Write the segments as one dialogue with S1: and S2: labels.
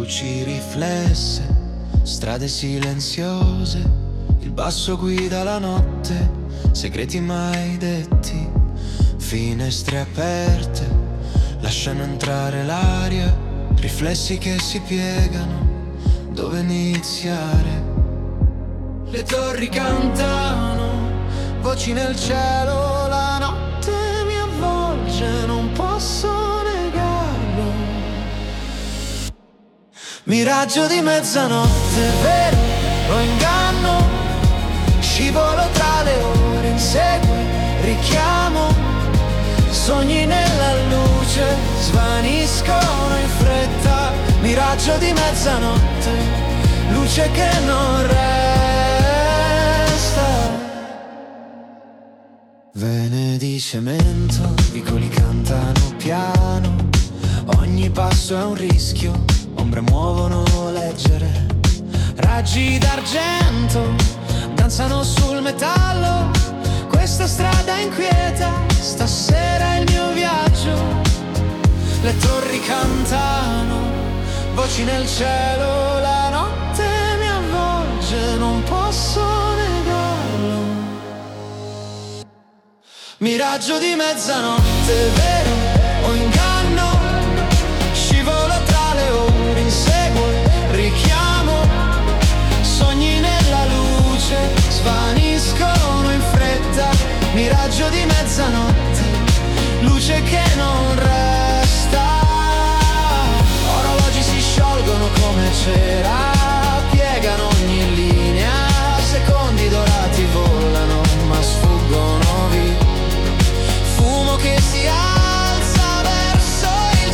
S1: luci riflesse, strade silenziose, il basso guida la notte, segreti mai detti, finestre aperte, lasciano entrare l'aria, riflessi che si piegano, dove iniziare? Le torri cantano, voci nel cielo, la notte mi avvolge, non posso negarlo. Miraggio di mezzanotte, vero o inganno? Scivolo tra le ore, insegue, richiamo. Sogni nella luce, svaniscono in fretta. Miraggio di mezzanotte, luce che non resta. Vene di cemento, vicoli cantano piano. Ogni passo è un rischio, ombre muovono leggere. Raggi d'argento danzano sul metallo. Questa strada inquieta, stasera è il mio viaggio. Le torri cantano, voci nel cielo, la notte mi avvolge, non posso negarlo. Miraggio di mezzanotte, vero o inganno? Scivolo tra le ore, insegue, richiamo. Sogni nella luce, svaniscono in fretta. Miraggio di mezzanotte, luce che non resta. Orologi si sciolgono come cera, piegano ogni linea. Secondi dorati volano ma sfuggono via. Fumo che si alza verso il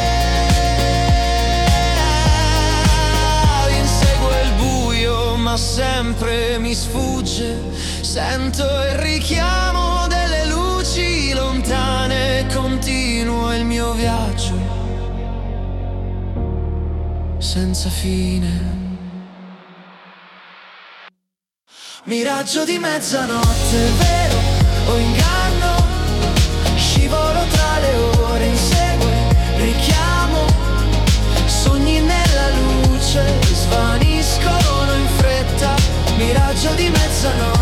S1: cielo. Insegue il buio ma sempre mi sfugge. Sento il richiamo delle luci lontane. Continuo il mio viaggio senza fine. Miraggio di mezzanotte, vero o inganno? Scivolo tra le ore, insegue, richiamo. Sogni nella luce, svaniscono in fretta. Miraggio di mezzanotte,